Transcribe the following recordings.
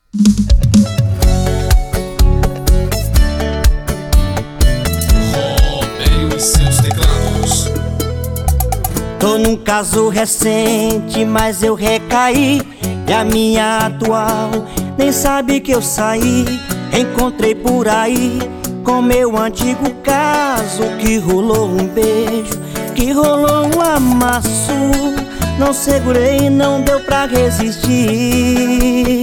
Robério e seus teclados. Tô num caso recente, mas eu recaí. E a minha atual nem sabe que eu saí. Encontrei por aí com meu antigo caso, que rolou um beijo, que rolou um amasso. Não segurei, não deu pra resistir.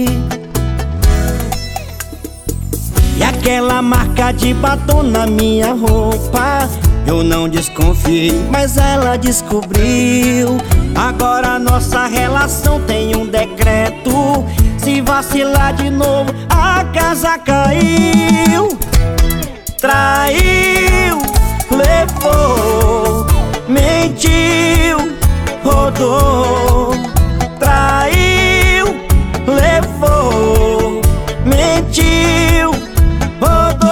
E aquela marca de batom na minha roupa, eu não desconfiei, mas ela descobriu. Agora nossa relação tem um decreto: se vacilar de novo, a casa caiu. Traiu, levou, mentiu, rodou. Traiu, levou, mentiu, rodou.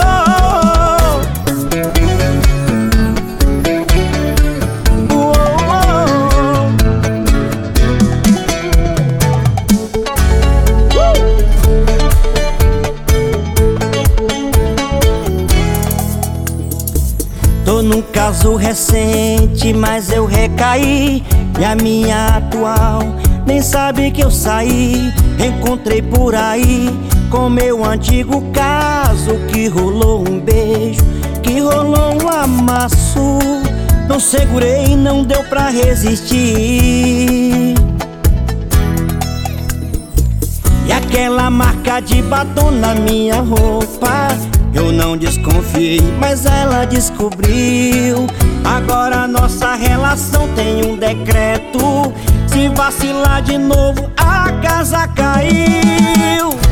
Tô num caso recente, mas eu recaí. E a minha atual nem sabe que eu saí. Encontrei por aí com meu antigo caso, que rolou um beijo, que rolou um amasso. Não segurei, não deu pra resistir. E aquela marca de batom na minha roupa, eu não desconfiei, mas ela descobriu. Agora nossa relação tem um decreto: se vacilar de novo, a casa caiu.